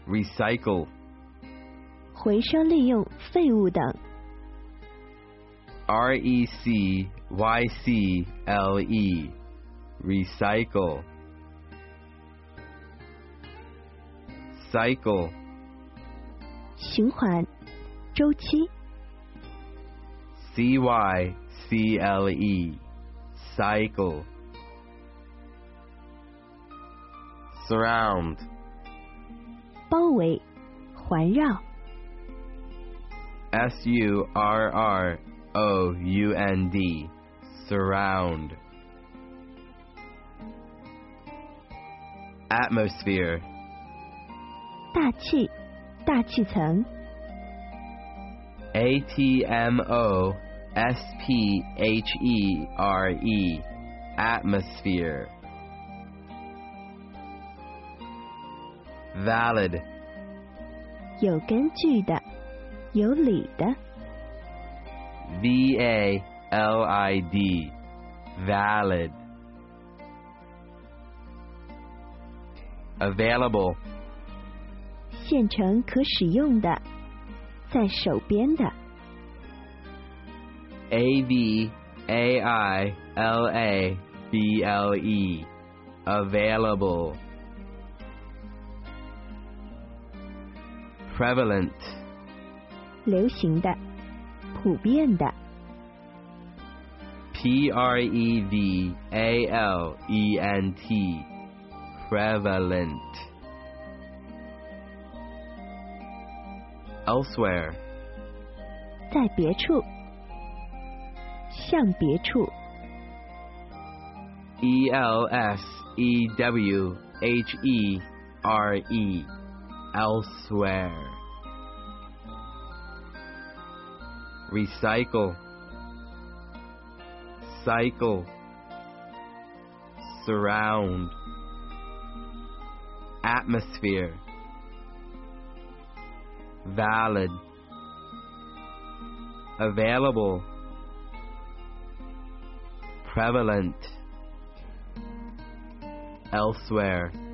recycle, 回收利用、废物等。 recycle, recycle, cycle, 循环、周期。 cycle, cycle, surround, 包围、环绕。 surround, surround, atmosphere, 大气、大气层。 atmosphere, atmosphere, valid, 有根据的、有理的。 valid, valid, available, 现成可使用的，在手边的。 available, available, prevalent, 流行的、普遍的。 prevalent, prevalent, elsewhere, 在别处，向别处。 elsewhere, recycle, cycle, surround, atmosphere, valid, available, prevalent, elsewhere.